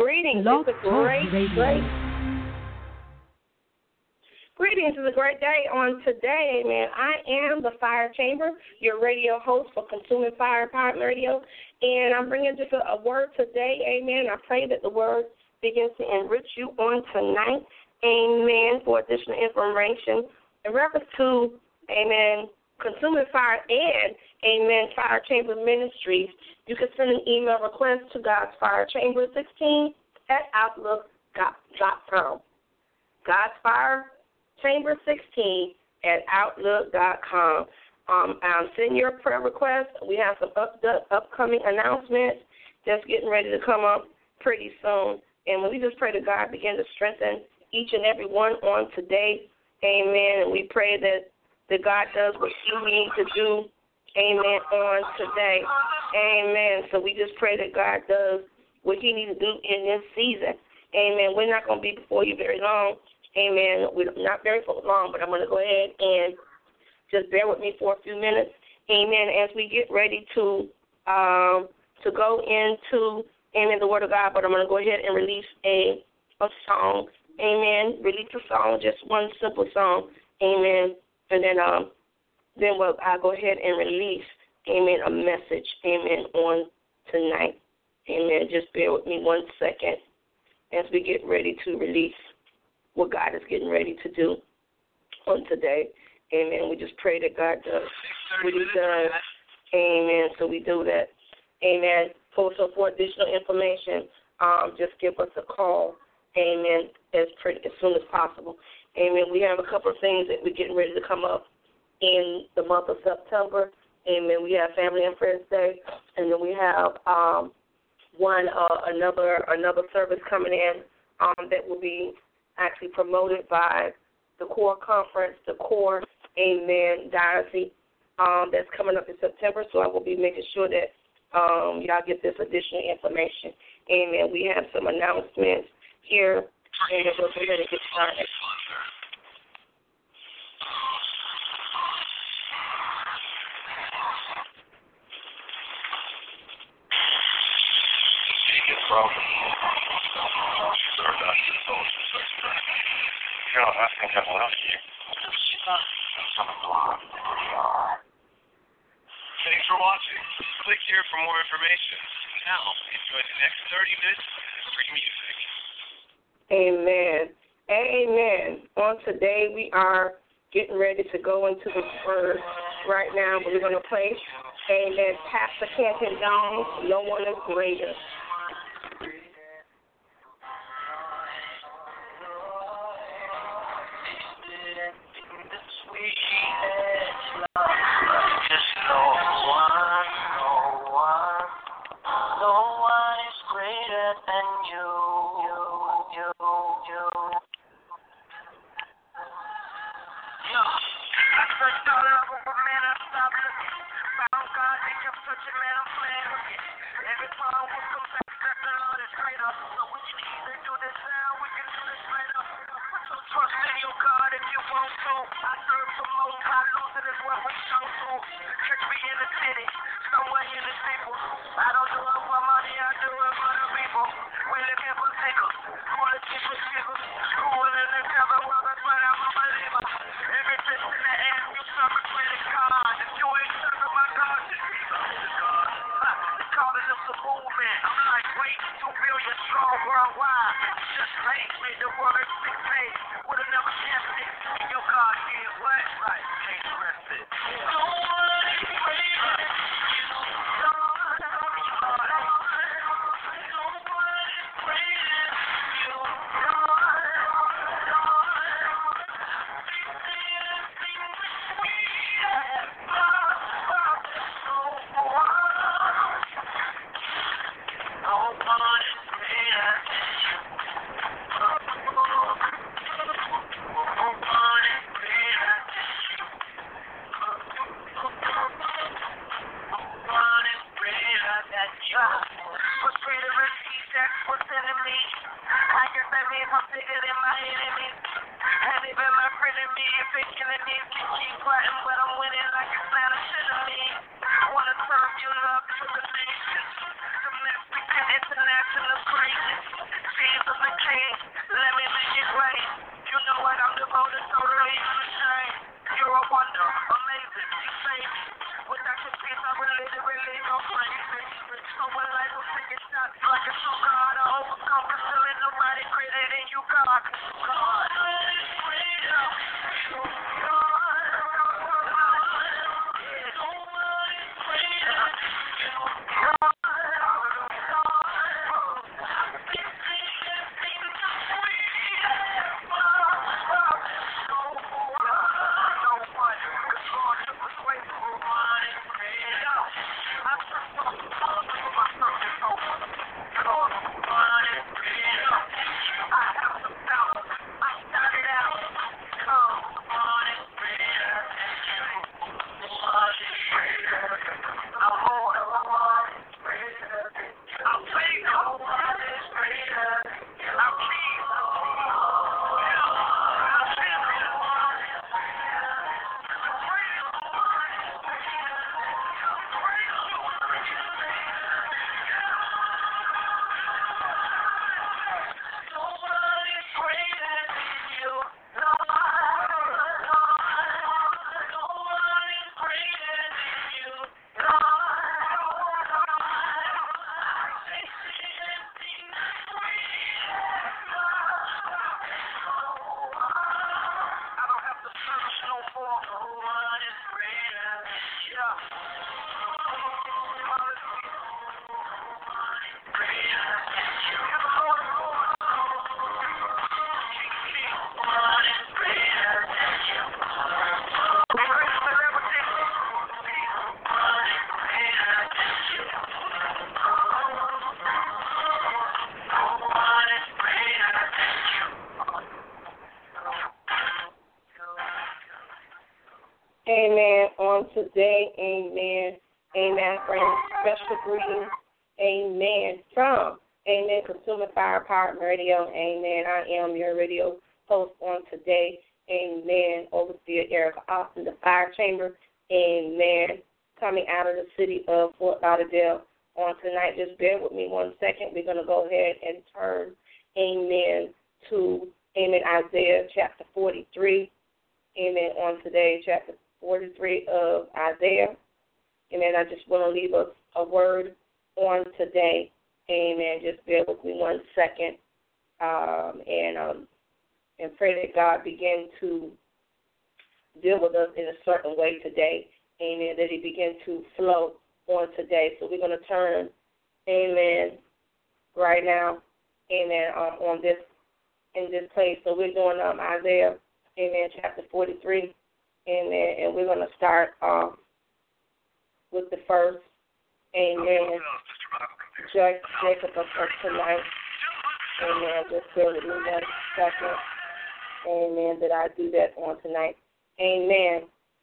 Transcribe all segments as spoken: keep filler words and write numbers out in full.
Greetings. Love it's a great, Radio. great. Greetings. It's a great day on today, amen. I am the Fire Chamber, your radio host for Consuming Fire Empowerment Radio, and I'm bringing just a, a word today, amen. I pray that the word begins to enrich you on tonight, amen, for additional information in reference to, amen, Consuming Fire and, amen, Fire Chamber Ministries. You can send an email request to God's Fire Chamber sixteen at outlook dot com. God's Fire Chamber sixteen at outlook dot com. Um, um, send your prayer request. We have some up, upcoming announcements that's getting ready to come up pretty soon. And we just pray that God begin to strengthen each and every one on today. Amen. And we pray that, that God does what he needs to do. Amen. On today. Amen. So we just pray that God does what he needs to do in this season. Amen. We're not going to be before you very long. Amen. We're not very long, but I'm going to go ahead and just bear with me for a few minutes. Amen. As we get ready to um, to go into, amen, the Word of God, but I'm going to go ahead and release a, a song. Amen. Release a song, just one simple song. Amen. And then um, then we'll, I'll go ahead and release, amen, a message, amen, on tonight. Amen. Just bear with me one second as we get ready to release what God is getting ready to do on today. Amen. We just pray that God does what he does. Amen. So we do that. Amen. For, so for additional information, um, just give us a call. Amen. As, pretty, as soon as possible. Amen. We have a couple of things that we're getting ready to come up in the month of September. Amen. We have Family and Friends Day, and then we have um, one uh, another another service coming in um, that will be actually promoted by the Core Conference, the Core, amen, Diocese, um, that's coming up in September. So I will be making sure that um, y'all get this additional information. Amen. We have some announcements here, and we'll go ahead and get started. No, I think I lost you. Thanks for watching. Click here for more information. Now, enjoy the next thirty minutes of free music. Amen. Amen. On today, we are getting ready to go into the Word right now, but we're going to play, amen, Pastor Kenton Jones, No One Is Greater. International greatness. Amen. On today, amen. Amen. Friends, special greetings. Amen. From, amen, Consuming Fire Power Radio. Amen. I am your radio host on today. Amen. Overseer Erica Austin, the Fire Chamber. Amen. Coming out of the city of Fort Lauderdale on tonight. Just bear with me one second. We're going to go ahead and turn, amen, to, amen, Isaiah chapter forty-three. Amen. On today, chapter forty-three of Isaiah. Amen. I just want to leave us a word on today. Amen. Just bear with me one second. Um, and um, and pray that God begin to deal with us in a certain way today. Amen. That He begin to flow on today. So we're going to turn, amen, right now, amen, um, on this, in this place. So we're doing um, Isaiah, amen, chapter forty-three. Amen. And we're going to start off with the first, amen, Jacob of us tonight. Amen. Just bear with me one second. Amen. That I do that on tonight. Amen.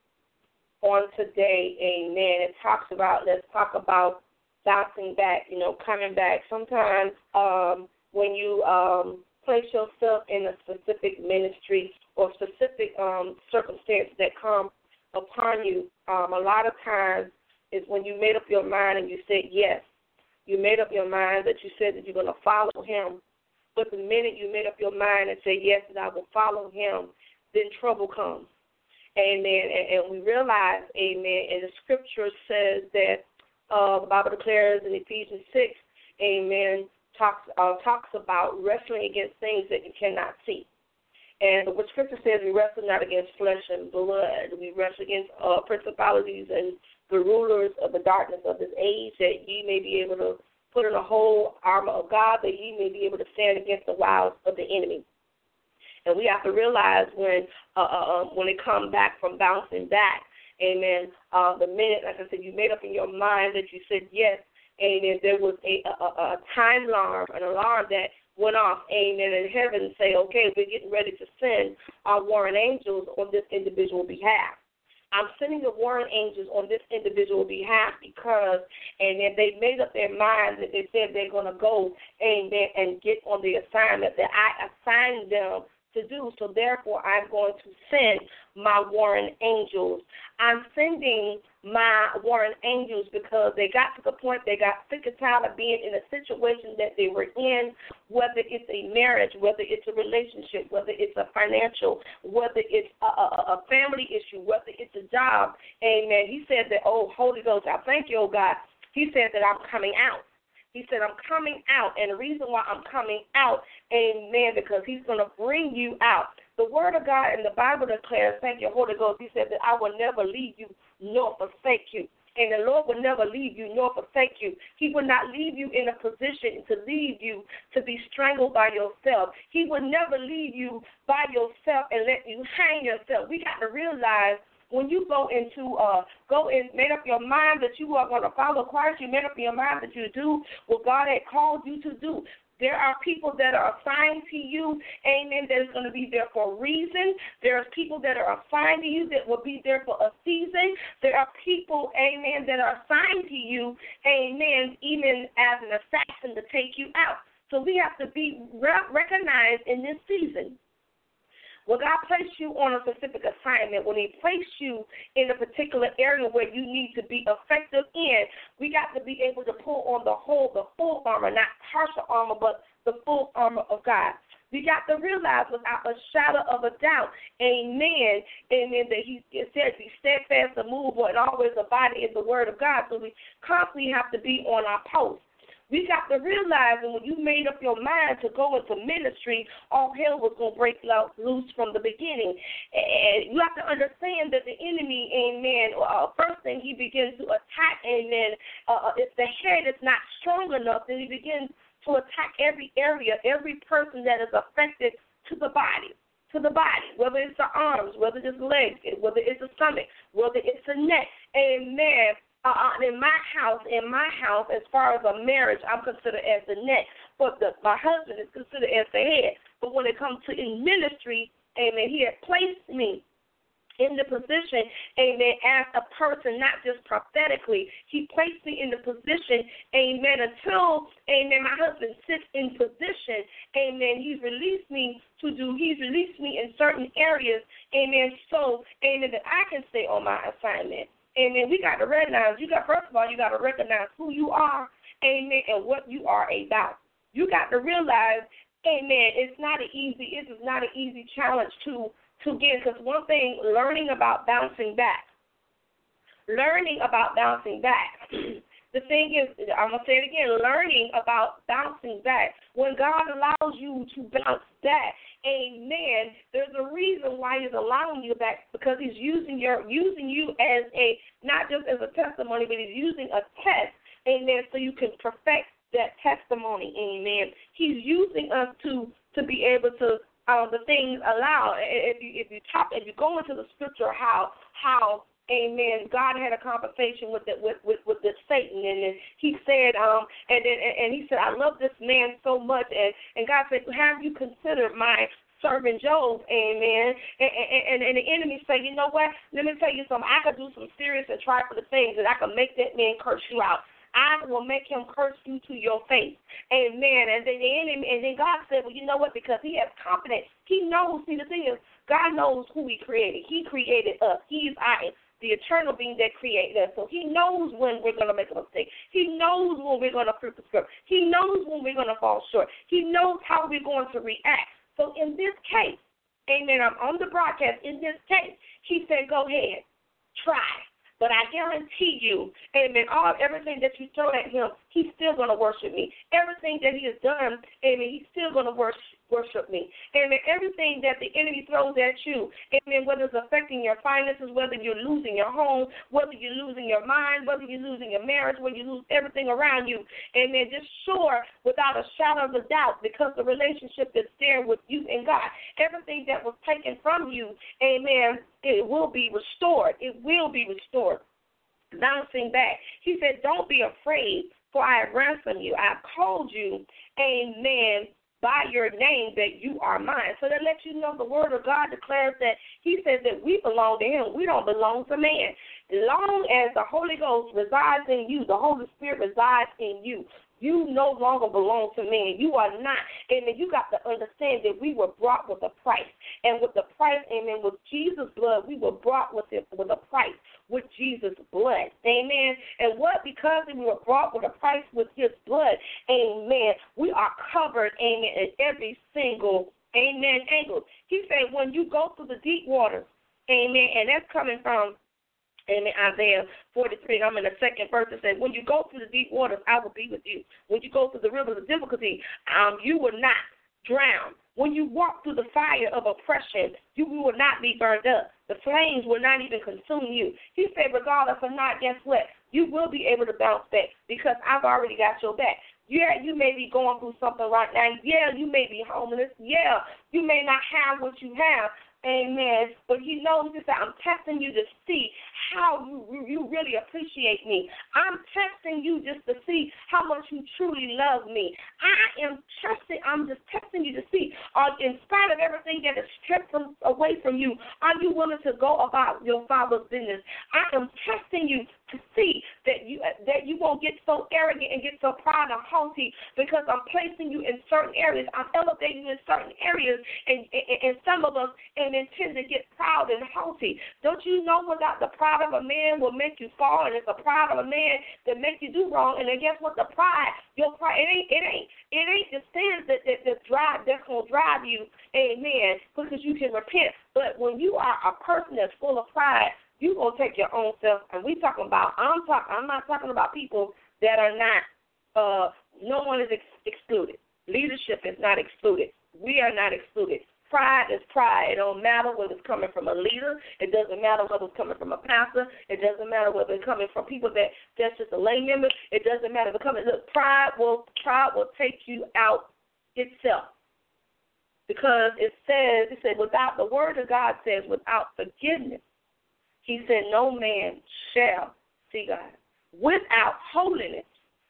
On today, amen. It talks about, let's talk about bouncing back, you know, coming back. Sometimes um, when you um, place yourself in a specific ministry or specific um, circumstances that come upon you, um, a lot of times is when you made up your mind and you said yes. You made up your mind that you said that you're going to follow Him. But the minute you made up your mind and said yes, that I will follow Him, then trouble comes. Amen. And, and we realize, amen, and the scripture says that uh, the Bible declares in Ephesians six, amen, talks uh, talks about wrestling against things that you cannot see. And what scripture says, we wrestle not against flesh and blood. We wrestle against uh, principalities and the rulers of the darkness of this age, that ye may be able to put on the whole armor of God, that ye may be able to stand against the wiles of the enemy. And we have to realize when uh, uh, when it comes back from bouncing back, amen, uh, the minute, like I said, you made up in your mind that you said yes, amen, there was a, a, a time alarm, an alarm that went off, amen, in heaven and say, okay, we're getting ready to send our warring angels on this individual behalf. I'm sending the warring angels on this individual behalf because, and then they made up their mind that they said they're going to go, amen, and get on the assignment that I assigned them to do. So therefore, I'm going to send my warring angels. I'm sending my warring angels because they got to the point they got sick and tired of being in a situation that they were in, whether it's a marriage, whether it's a relationship, whether it's a financial, whether it's a, a, a family issue, whether it's a job. Amen. He said that, oh, Holy Ghost, I thank you, oh God. He said that I'm coming out. He said, I'm coming out, and the reason why I'm coming out, amen, because he's going to bring you out. The word of God in the Bible declares, thank you, Holy Ghost, he said that I will never leave you nor forsake you. And the Lord will never leave you nor forsake you. He will not leave you in a position to leave you to be strangled by yourself. He will never leave you by yourself and let you hang yourself. We got to realize when you go into, uh, go and made up your mind that you are going to follow Christ, you made up your mind that you do what God had called you to do. There are people that are assigned to you, amen, that is going to be there for a reason. There are people that are assigned to you that will be there for a season. There are people, amen, that are assigned to you, amen, even as an assassin to take you out. So we have to be re- recognized in this season. When God placed you on a specific assignment, when he placed you in a particular area where you need to be effective in, we got to be able to pull on the whole, the full armor, not partial armor, but the full armor of God. We got to realize without a shadow of a doubt, amen, amen, that he said be steadfast, immovable, and always abide in the word of God. So we constantly have to be on our post. We got to realize that when you made up your mind to go into ministry, all hell was going to break loose from the beginning. And you have to understand that the enemy, amen, uh, first thing he begins to attack, amen, uh, if the head is not strong enough, then he begins to attack every area, every person that is affected to the body. To the body, whether it's the arms, whether it's legs, whether it's the stomach, whether it's the neck, amen. Uh, in my house, in my house, as far as a marriage, I'm considered as the neck, but the, my husband is considered as the head. But when it comes to in ministry, amen, he had placed me in the position, amen, as a person, not just prophetically. He placed me in the position, amen, until, amen, my husband sits in position, amen, he's released me to do, he's released me in certain areas, amen, so, amen, that I can stay on my assignment. Amen. We got to recognize, you got, first of all, you got to recognize who you are, amen, and what you are about. You got to realize, amen, it's not an easy, it is not an easy challenge to, to get, because one thing, learning about bouncing back, learning about bouncing back, the thing is, I'm going to say it again, learning about bouncing back. When God allows you to bounce back, amen, there's a reason why he's allowing you back, because he's using your using you as a, not just as a testimony, but he's using a test, amen, so you can perfect that testimony, amen. He's using us to to be able to, um, the things allow. If you if you talk, if you go into the scripture, how how amen, God had a conversation with the, with, with with this Satan, and then he said, um, and then and he said, I love this man so much, and, and God said, have you considered my servant Job, amen? And, and, and the enemy say, you know what? Let me tell you something. I could do some serious and trifling things, and I can make that man curse you out. I will make him curse you to your face. Amen. And then the enemy, and then God said, well, you know what? Because he has confidence. He knows. See, the thing is, God knows who he created. He created us. He's our the eternal being that created us. So he knows when we're going to make a mistake. He knows when we're going to flip the script. He knows when we're going to fall short. He knows how we're going to react. So in this case, amen, I'm on the broadcast. In this case, he said, go ahead, try. But I guarantee you, amen, all everything that you throw at him, he's still going to worship me. Everything that he has done, amen, he's still going to worship worship me. Amen. Everything that the enemy throws at you, amen, whether it's affecting your finances, whether you're losing your home, whether you're losing your mind, whether you're losing your marriage, whether you lose everything around you, amen, just sure, without a shadow of a doubt, because the relationship is there with you and God, everything that was taken from you, amen, it will be restored. It will be restored. Bouncing back. He said, don't be afraid, for I have ransomed you. I have called you, amen, by your name, that you are mine. So that lets you know the word of God declares that he says that we belong to him. We don't belong to man. Long as the Holy Ghost resides in you, the Holy Spirit resides in you, you no longer belong to man. You are not. Amen. You got to understand that we were brought with a price. And with the price, amen, with Jesus' blood, we were brought with it with a price, with Jesus' blood. Amen. And what? Because we were brought with a price with his blood, amen, we are covered, amen, in every single, amen, angle. He said when you go through the deep waters, amen, and that's coming from And in Isaiah forty-three, I'm in the second verse, it says, when you go through the deep waters, I will be with you. When you go through the rivers of difficulty, um, you will not drown. When you walk through the fire of oppression, you will not be burned up. The flames will not even consume you. He said, regardless of not, guess what? You will be able to bounce back because I've already got your back. Yeah, you may be going through something right now. Yeah, you may be homeless. Yeah, you may not have what you have. Amen. But he knows this. I'm testing you to see how you, you really appreciate me. I'm testing you just to see how much you truly love me. I am testing. I'm just testing you to see, uh, in spite of everything that is stripped from, away from you, are you willing to go about your Father's business? I am testing you to see that you that you won't get so arrogant and get so proud and haughty because I'm placing you in certain areas. I'm elevating you in certain areas, and, and, and some of us and intend to get proud and haughty. Don't you know without the pride of a man will make you fall, and it's the pride of a man that makes you do wrong. And then guess what? The pride, your pride, it ain't, it ain't, it ain't the sins that that, that drive that's gonna drive you, amen, because you can repent. But when you are a person that's full of pride, you gonna take your own self, and we talking about. I'm talking. I'm not talking about people that are not. Uh, no one is ex- excluded. Leadership is not excluded. We are not excluded. Pride is pride. It don't matter whether it's coming from a leader. It doesn't matter whether it's coming from a pastor. It doesn't matter whether it's coming from people that that's just a lay member. It doesn't matter if it's coming. Look, pride will pride will take you out itself. Because it says, it said, without the word of God says, without forgiveness, he said, no man shall see God. Without holiness,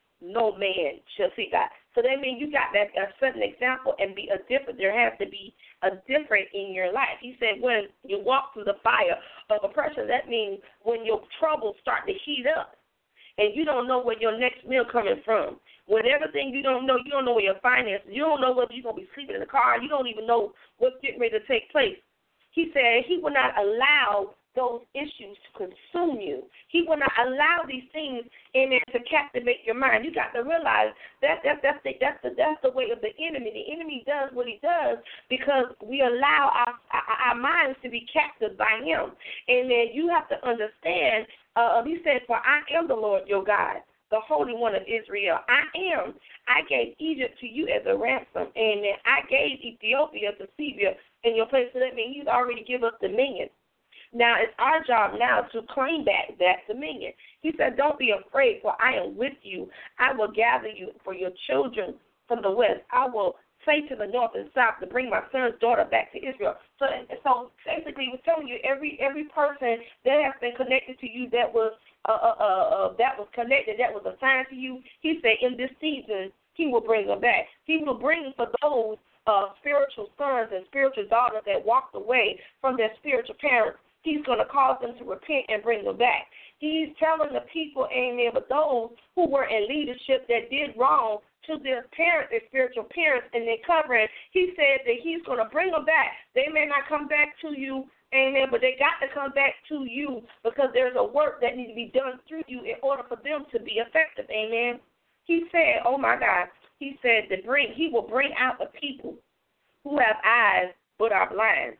no man shall see God. So that means you got that a certain example and be a different. There has to be a different in your life. He said, when you walk through the fire of oppression, that means when your troubles start to heat up, and you don't know where your next meal coming from. When everything you don't know, you don't know where your finances, you don't know whether you're going to be sleeping in the car, you don't even know what's getting ready to take place. He said he will not allow those issues to consume you. He will not allow these things in there to captivate your mind. You got to realize that, that that's the that's the that's the way of the enemy. The enemy does what he does because we allow our our, our minds to be captive by him. And then you have to understand. Uh, he said, "For I am the Lord your God, the Holy One of Israel. I am. I gave Egypt to you as a ransom, and then I gave Ethiopia to Syria in your place." So that means he's already given us dominion. Now, it's our job now to claim back that dominion. He said, don't be afraid, for I am with you. I will gather you for your children from the west. I will say to the north and south to bring my son's daughter back to Israel. So, so basically, he was telling you every every person that has been connected to you that was uh, uh, uh, that was connected, that was assigned to you, he said in this season, he will bring them back. He will bring for those uh, spiritual sons and spiritual daughters that walked away from their spiritual parents. He's going to cause them to repent and bring them back. He's telling the people, amen, but those who were in leadership that did wrong to their parents, their spiritual parents, and their covering, he said that he's going to bring them back. They may not come back to you, amen, but they got to come back to you because there's a work that needs to be done through you in order for them to be effective, amen. He said, oh, my God, he said that bring, he will bring out the people who have eyes but are blind,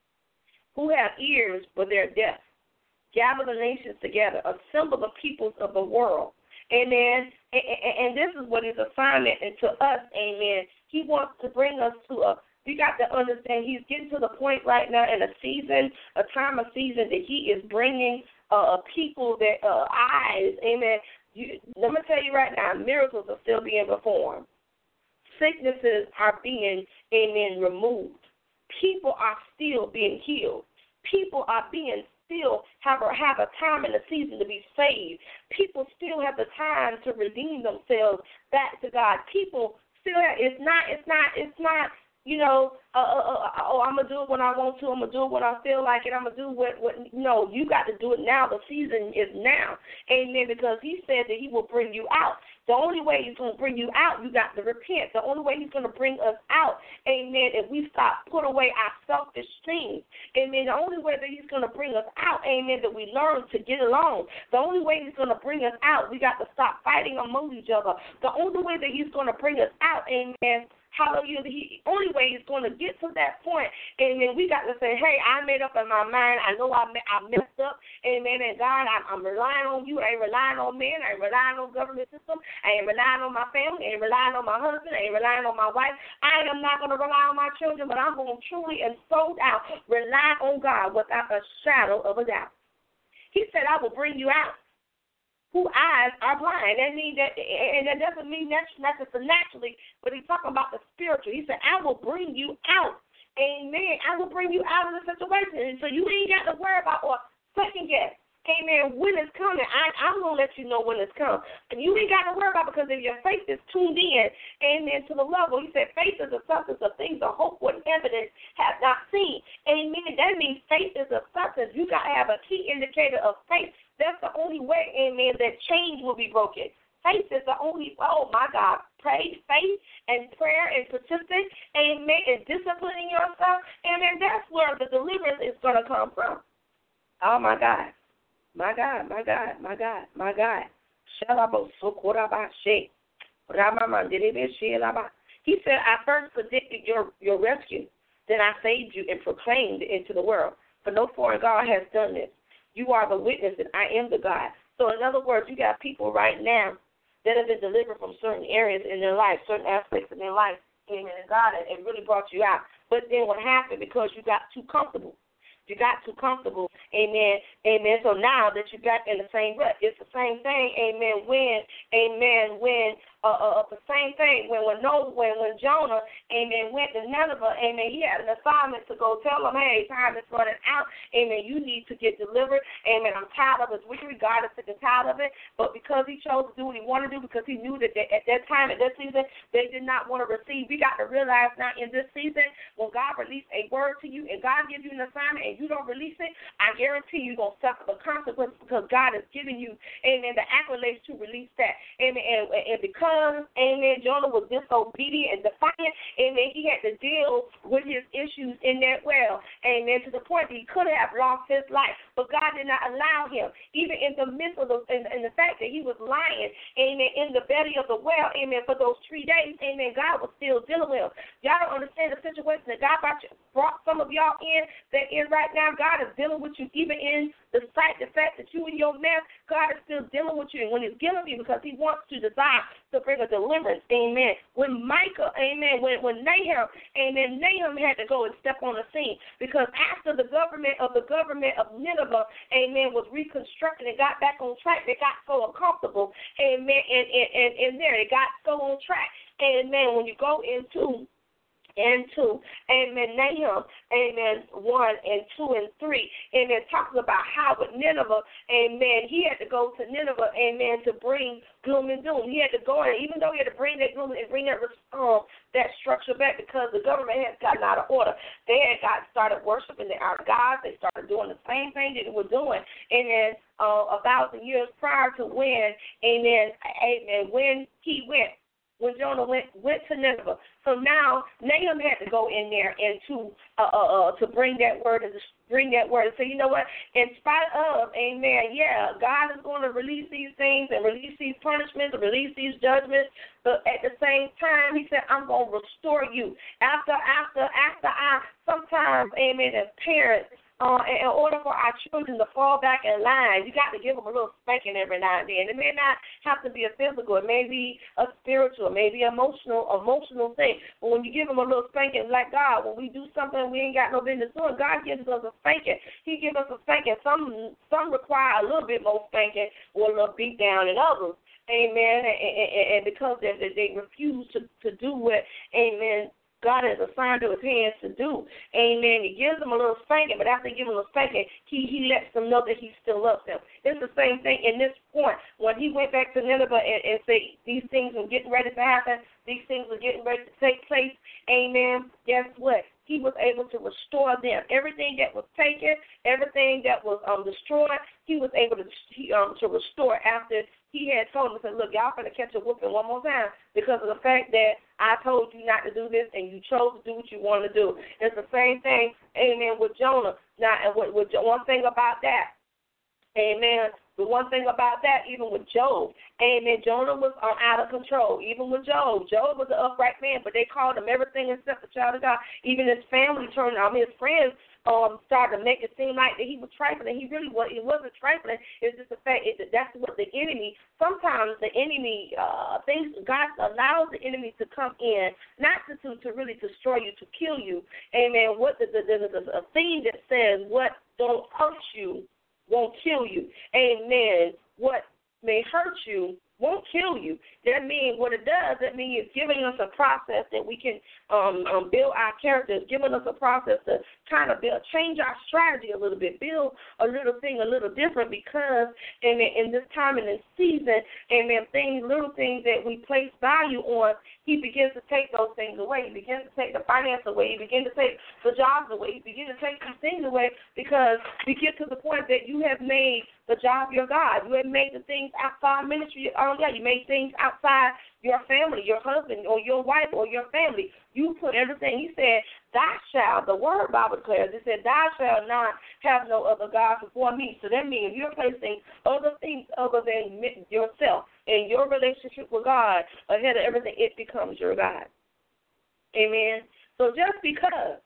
who have ears but they're deaf. Gather the nations together, assemble the peoples of the world. And then, and, and this is what his assignment and to us, amen. He wants to bring us to a, we got to understand he's getting to the point right now in a season, a time of season that he is bringing uh, people that, uh, eyes, amen. You, let me tell you right now, miracles are still being performed. Sicknesses are being, amen, removed. People are still being healed. People are being still have a, have a time and a season to be saved. People still have the time to redeem themselves back to God. People still have, it's not, it's not, it's not, you know, uh, uh, uh, oh, I'm going to do it when I want to. I'm going to do it when I feel like it. I'm going to do what, what, no, you got to do it now. The season is now. Amen, because he said that he will bring you out. The only way he's going to bring you out, you got to repent. The only way he's going to bring us out, amen, if we stop, put away our selfish things. Amen, the only way that he's going to bring us out, amen, that we learn to get along. The only way he's going to bring us out, we got to stop fighting among each other. The only way that he's going to bring us out, amen, hallelujah, the only way he's going to get to that point, and then we got to say, hey, I made up in my mind. I know I, I messed up, amen, and God, I'm, I'm relying on you. I ain't relying on men. I ain't relying on government system. I ain't relying on my family. I ain't relying on my husband. I ain't relying on my wife. I am not going to rely on my children, but I'm going to truly and sold out rely on God without a shadow of a doubt. He said, I will bring you out. Whose eyes are blind. That means that, and that doesn't mean that's naturally, but he's talking about the spiritual. He said, I will bring you out. Amen. I will bring you out of the situation. So you ain't got to worry about or second guess. Amen. When it's coming, I, I'm going to let you know when it's coming. And you ain't got to worry about it because if your faith is tuned in, amen, to the level. He said faith is a substance of things of hope what evidence have not seen. Amen. That means faith is a substance. You got to have a key indicator of faith. That's the only way, amen, that change will be broken. Faith is the only, oh, my God, pray, faith, and prayer, and persistence, amen, and disciplining yourself, amen, that's where the deliverance is going to come from. Oh, my God, my God, my God, my God, my God. He said, I first predicted your, your rescue, then I saved you and proclaimed it into the world. For no foreign God has done this. You are the witness that I am the God. So in other words, you got people right now that have been delivered from certain areas in their life, certain aspects in their life, amen, and God it really brought you out. But then what happened because you got too comfortable. You got too comfortable, amen, amen. So now that you got in the same rut, it's the same thing, amen, when, amen, when, uh, uh, the same thing, when when, no, when when Jonah, amen, went to Nineveh, amen, he had an assignment to go tell them, hey, time is running out, amen, you need to get delivered, amen, I'm tired of his wickery, God is sick and tired of it, but because he chose to do what he wanted to do, because he knew that they, at that time, at that season, they did not want to receive. We got to realize now in this season, when God released a word to you, and God gives you an assignment, and you don't release it, I guarantee you're going to suffer the consequences because God is giving you, amen, the accolades to release that, amen, and, and because amen, Jonah was disobedient and defiant, amen, he had to deal with his issues in that well, amen, to the point that he could have lost his life, but God did not allow him, even in the midst of the, in, in the fact that he was lying, amen, in the belly of the well, amen, for those three days, amen, God was still dealing with him. Y'all don't understand the situation that God brought, you, brought some of y'all in, that in right now, God is dealing with you, even in the sight, the fact that you in your mess, God is still dealing with you, and when he's dealing with you, because he wants to desire to bring a deliverance, amen. When Micah, amen, when, when Nahum, amen, Nahum had to go and step on the scene, because after the government of the government of Nineveh, amen, was reconstructed and got back on track, they got so uncomfortable, amen, and, and, and, and there, they got so on track, amen, when you go into and two, amen, Nahum, amen, one and two and three, and it talks about how with Nineveh, amen, he had to go to Nineveh, amen, to bring gloom and doom. He had to go in, even though he had to bring that gloom and bring that um, that structure back because the government had gotten out of order. They had got started worshiping their gods. They started doing the same thing that they were doing, and then uh, about the years prior to when, amen, amen, when he went, when Jonah went went to Nineveh. So now Nahum had to go in there and to uh, uh, uh, to bring that word and to bring that word and say, you know what, in spite of, amen, yeah, God is going to release these things and release these punishments and release these judgments, but at the same time, he said, I'm going to restore you. After, after, after I, sometimes, amen, as parents, Uh, in order for our children to fall back in line, you got to give them a little spanking every now and then. It may not have to be a physical. It may be a spiritual, maybe emotional, emotional thing. But when you give them a little spanking, like God, when we do something we ain't got no business doing, God gives us a spanking. He gives us a spanking. Some some require a little bit more spanking or a little beat down than others. Amen. And, and, and because they, they refuse to, to do what, amen, God has assigned to his hands to do. Amen. He gives them a little spanking, but after he gives them a spanking, he, he lets them know that he still loves them. It's the same thing in this point. When he went back to Nineveh and, and said, these things are getting ready to happen, these things are getting ready to take place, amen, guess what? He was able to restore them. Everything that was taken, everything that was um, destroyed, he was able to he, um, to restore after he had told them, said, look, y'all going to catch a whooping one more time because of the fact that I told you not to do this and you chose to do what you want to do. It's the same thing, amen, with Jonah. Now, and with, with one thing about that, amen, The one thing about that, even with Job, amen, Jonah was um, out of control. Even with Job, Job was an upright man, but they called him everything except the child of God. Even his family turned, I mean, his friends um, started to make it seem like that he was trifling. He really was. It wasn't trifling. It's just the fact it, that that's what the enemy, sometimes the enemy, uh, things, God allows the enemy to come in, not to, to, to really destroy you, to kill you. Amen. What the, the, the, the, a theme that says what don't hurt you won't kill you. Amen. What may hurt you won't kill you. That means what it does, that means it's giving us a process that we can um, um, build our character. It's giving us a process to kind of build, change our strategy a little bit, build a little thing a little different because in, in this time and this season, and then things, little things that we place value on, he begins to take those things away. He begins to take the finance away. He begins to take the jobs away. He begins to take these things away because we get to the point that you have made the job your God. You have made the things outside ministry. Oh, yeah, you made things outside your family, your husband or your wife or your family. You put everything. He said, thou shalt, the word Bible declares, it said, thou shalt not have no other God before me. So that means you're placing other things other than yourself and your relationship with God ahead of everything. It becomes your God. Amen. So just because,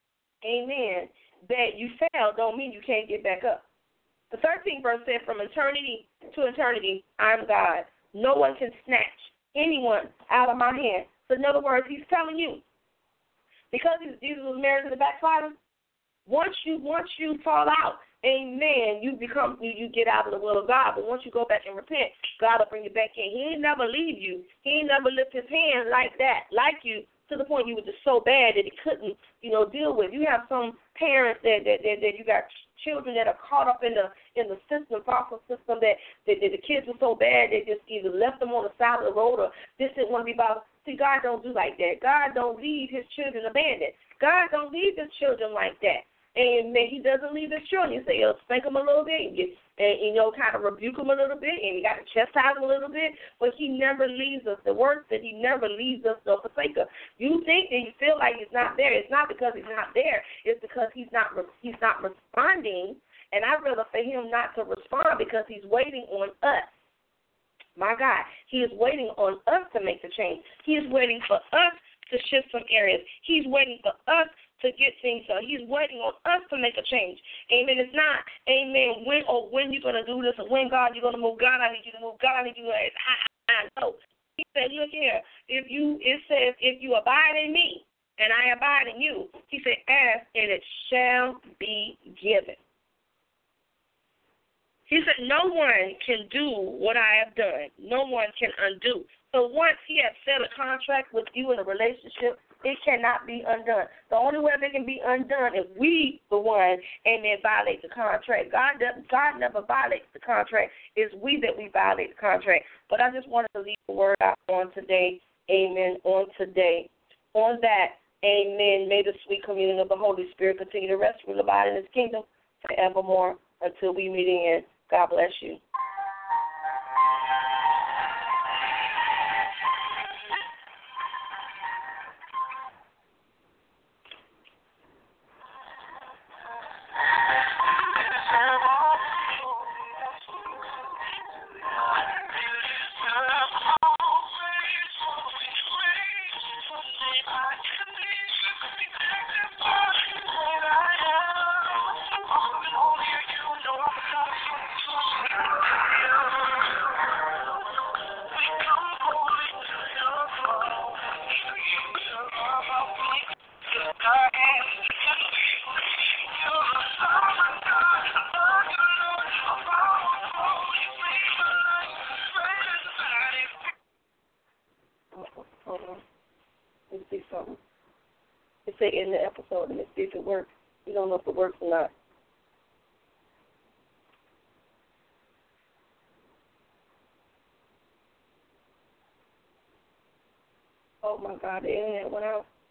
amen, that you failed don't mean you can't get back up. The thirteenth verse said, from eternity to eternity, I'm God. No one can snatch anyone out of my hand. So in other words, he's telling you, because Jesus was married to the backslider, once you once you fall out, amen, you become you, you get out of the will of God. But once you go back and repent, God will bring you back in. He ain't never leave you. He ain't never lift his hand like that, like you, to the point you were just so bad that he couldn't, you know, deal with. You have some parents that that, that, that you got children that are caught up in the in the system, foster system, that, that, that the kids were so bad they just either left them on the side of the road or just didn't want to be bothered. See, God don't do like that. God don't leave his children abandoned. God don't leave his children like that. And he doesn't leave his children. You say, he'll spank them a little bit and, get, and, you know, kind of rebuke them a little bit, and you got to chastise them a little bit, but he never leaves us. The word said he never leaves us nor forsake us. You think that you feel like he's not there. It's not because he's not there. It's because he's not he's not responding, and I'd rather for him not to respond because he's waiting on us. My God, he is waiting on us to make the change. He is waiting for us to shift some areas. He's waiting for us to get things done. He's waiting on us to make a change. Amen. It's not, amen, when or when you're going to do this or when, God, you're going to move. God, I need you to move. God, I need you to move. I, I know. He said, look here. If you, it says, if you abide in me and I abide in you, he said, ask and it shall be given. He said, no one can do what I have done. No one can undo. So once he has set a contract with you in a relationship, it cannot be undone. The only way that can be undone is we, the one, and then violate the contract. God doesn't, God never violates the contract. It's we that we violate the contract. But I just wanted to leave the word out on today. Amen. On today. On that, amen. May the sweet communion of the Holy Spirit continue to rest, rule, abide in his kingdom forevermore until we meet again. God bless you. In the episode, and see if it works. We don't know if it works or not. Oh my God, the internet went out.